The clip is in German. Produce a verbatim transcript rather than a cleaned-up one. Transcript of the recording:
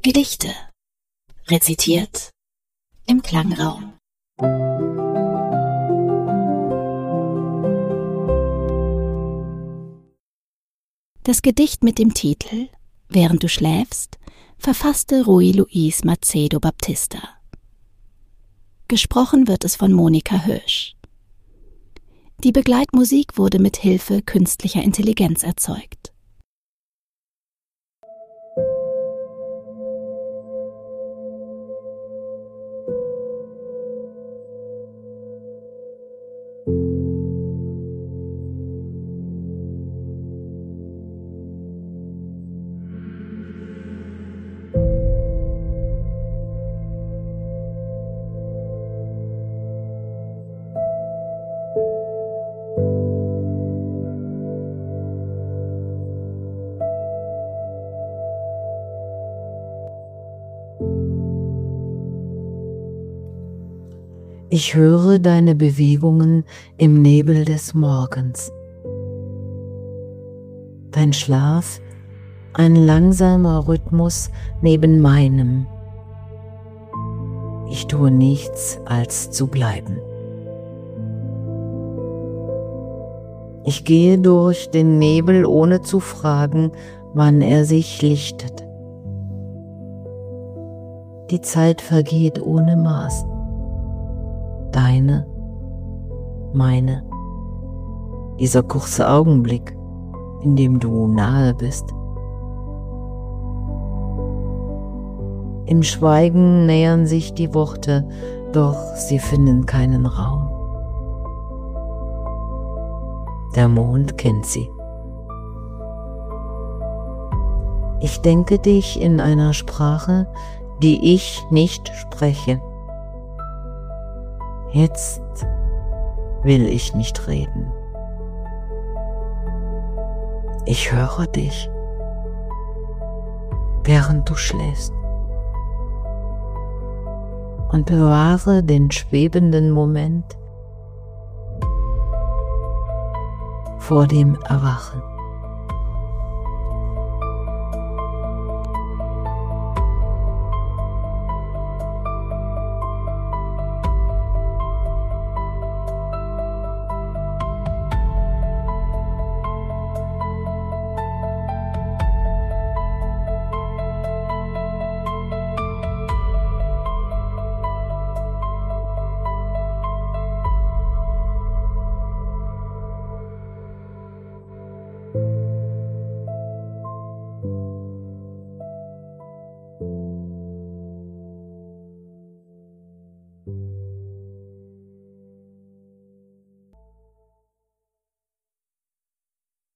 Gedichte. Rezitiert im Klangraum. Das Gedicht mit dem Titel »Während du schläfst« verfasste Ruy Luis Macedo Baptista. Gesprochen wird es von Monika Hirsch. Die Begleitmusik wurde mit Hilfe künstlicher Intelligenz erzeugt. Ich höre deine Bewegungen im Nebel des Morgens. Dein Schlaf, ein langsamer Rhythmus neben meinem. Ich tue nichts, als zu bleiben. Ich gehe durch den Nebel, ohne zu fragen, wann er sich lichtet. Die Zeit vergeht ohne Maß. Deine, meine, dieser kurze Augenblick, in dem du nahe bist. Im Schweigen nähern sich die Worte, doch sie finden keinen Raum. Der Mond kennt sie. Ich denke dich in einer Sprache, die ich nicht spreche. Jetzt will ich nicht reden. Ich höre dich, während du schläfst, und bewahre den schwebenden Moment vor dem Erwachen.